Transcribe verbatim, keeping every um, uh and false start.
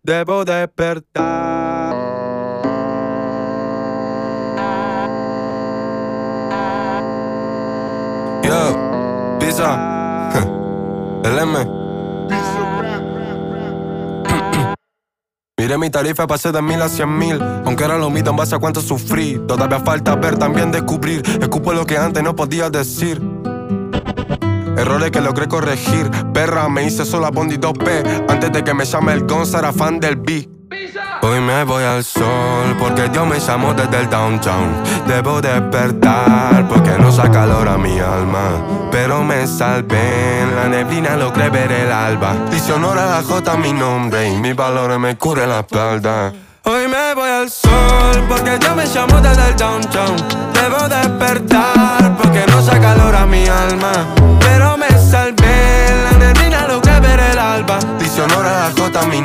debo despertar. Yo, pizza, el M. Miré mi tarifa, pasé de mil a cien mil. Aunque era lo mismo en base a cuánto sufrí. Todavía falta ver, también descubrir. Escupo lo que antes no podía decir. Errores que logré corregir. Perra, me hice sola Bondi dos P. Antes de que me llame el Gonza, era fan del beat. Hoy me voy al sol porque Dios me llamó desde el downtown. Debo despertar porque no saca calor a mi alma. Pero me salvé, en la neblina logré ver el alba. Dice honor a la J mi nombre y mis valores me cubre la espalda. Hoy me voy al sol porque Dios me llamó desde el downtown. Debo despertar porque no saca calor a mi alma. Pero me salvé, en la neblina logré ver el alba. Dice honor a la J mi